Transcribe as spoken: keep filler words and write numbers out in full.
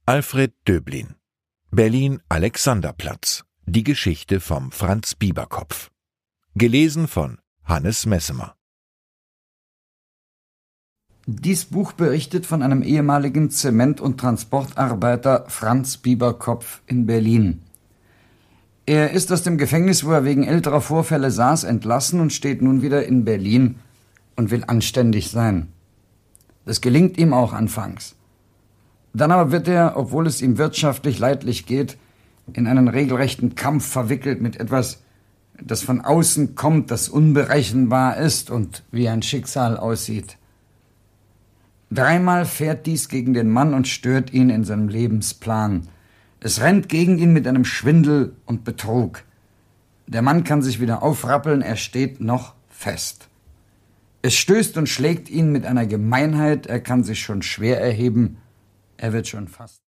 Alfred Döblin. Berlin Alexanderplatz. Die Geschichte vom Franz Bieberkopf. Gelesen von Hannes Messemer. Dies Buch berichtet von einem ehemaligen Zement- und Transportarbeiter Franz Bieberkopf in Berlin. Er ist aus dem Gefängnis, wo er wegen älterer Vorfälle saß, entlassen und steht nun wieder in Berlin und will anständig sein. Das gelingt ihm auch anfangs. Dann aber wird er, obwohl es ihm wirtschaftlich leidlich geht, in einen regelrechten Kampf verwickelt mit etwas, das von außen kommt, das unberechenbar ist und wie ein Schicksal aussieht. Dreimal fährt dies gegen den Mann und stört ihn in seinem Lebensplan. Es rennt gegen ihn mit einem Schwindel und Betrug. Der Mann kann sich wieder aufrappeln, er steht noch fest. Es stößt und schlägt ihn mit einer Gemeinheit, er kann sich schon schwer erheben, er wird schon fast